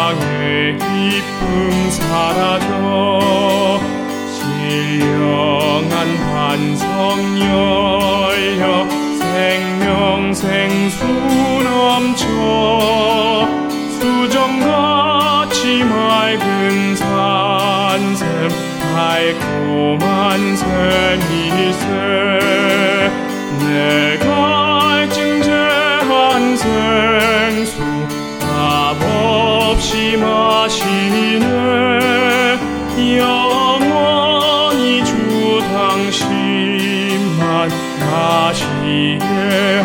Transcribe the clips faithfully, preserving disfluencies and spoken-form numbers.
세상의 기쁨 사라져 신령한 반석 열려 생명생수 넘쳐 수정같이 맑은 산샘 달콤한 샘일세 내가 증제한 생수 값없이 마시네 영원히 주 당신만 마시게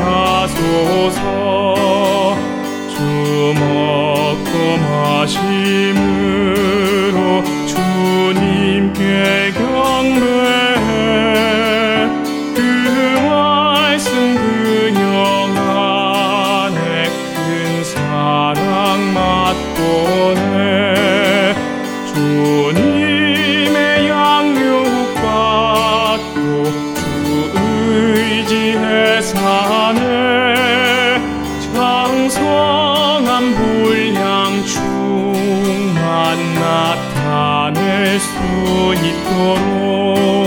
하소서 주 먹고 마심으로 주님께 경배해 그 말씀 그영 안에 큰 사랑 맛보네 주님의 양육 받고 주 의지해 사네 장성한 분량 충만 나타낼 수 있도록